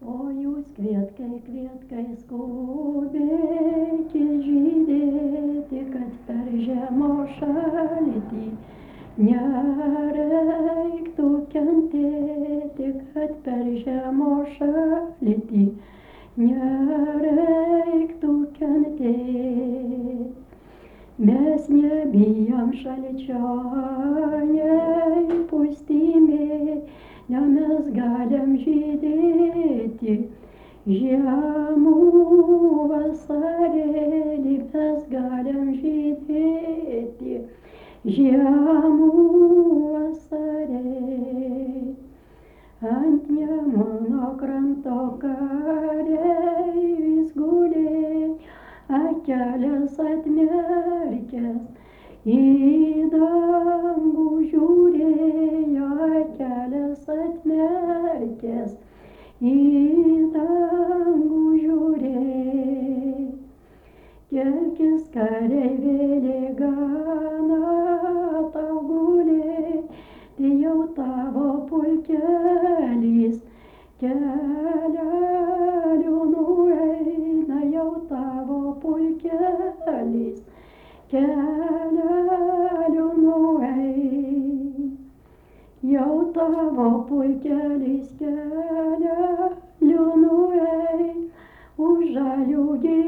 O jūs kvietkai, kvietkai skubėki žydėti, kad per žiemos šaltį nereiktų kentėti, kad per žiemos šaltį nereiktų kentėti. Mes nebijom šalčio, nei pustymė, ne mes galim žydėti. Žiemų vasarėlį mes galim žydėti. Žiemų vasarėlį. Ant Nemuno kranto kareivis gulė, akelės atmerkęs, į dangų žiūrėjo, akelės atmerkęs, į dangų žiūrėjo. Kelkis kareivėlė gana tau gulė, tai jau tavo pulkelis keleliu nueina, jau tavo pulkelis keleliu nueina. Jau tavo pulkelis keleliu nueina, už žalių gėlių